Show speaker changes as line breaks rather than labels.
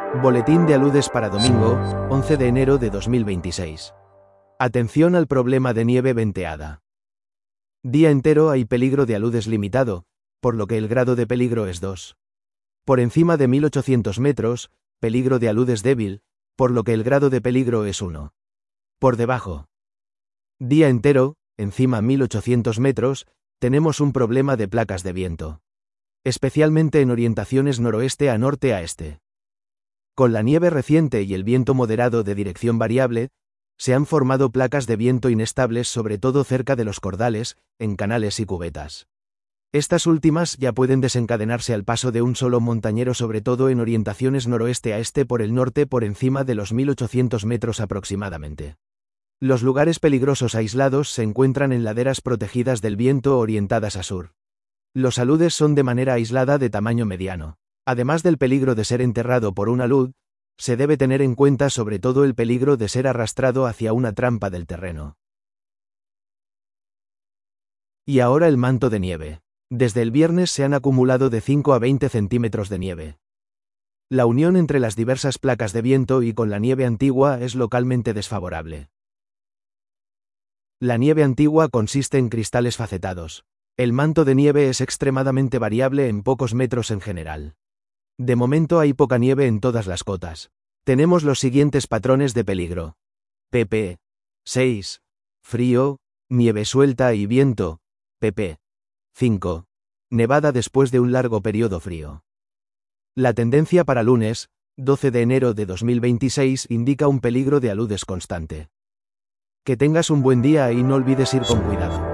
Boletín de aludes para domingo, 11 de enero de 2026. Atención al problema de nieve venteada. Día entero hay peligro de aludes limitado, por lo que el grado de peligro es 2. Por encima de 1800 metros, peligro de aludes débil, por lo que el grado de peligro es 1. Por debajo. Día entero, encima 1800 metros, tenemos un problema de placas de viento. Especialmente en orientaciones noroeste a norte a este. Con la nieve reciente y el viento moderado de dirección variable, se han formado placas de viento inestables sobre todo cerca de los cordales, en canales y cubetas. Estas últimas ya pueden desencadenarse al paso de un solo montañero sobre todo en orientaciones noroeste a este por el norte por encima de los 1800 metros aproximadamente. Los lugares peligrosos aislados se encuentran en laderas protegidas del viento orientadas a sur. Los aludes son de manera aislada de tamaño mediano. Además del peligro de ser enterrado por un alud, se debe tener en cuenta sobre todo el peligro de ser arrastrado hacia una trampa del terreno. Y ahora el manto de nieve. Desde el viernes se han acumulado de 5 a 20 centímetros de nieve. La unión entre las diversas placas de viento y con la nieve antigua es localmente desfavorable. La nieve antigua consiste en cristales facetados. El manto de nieve es extremadamente variable en pocos metros en general. De momento hay poca nieve en todas las cotas. Tenemos los siguientes patrones de peligro. pp. 6. Frío, nieve suelta y viento. pp. 5. Nevada después de un largo periodo frío. La tendencia para lunes, 12 de enero de 2026 indica un peligro de aludes constante. Que tengas un buen día y no olvides ir con cuidado.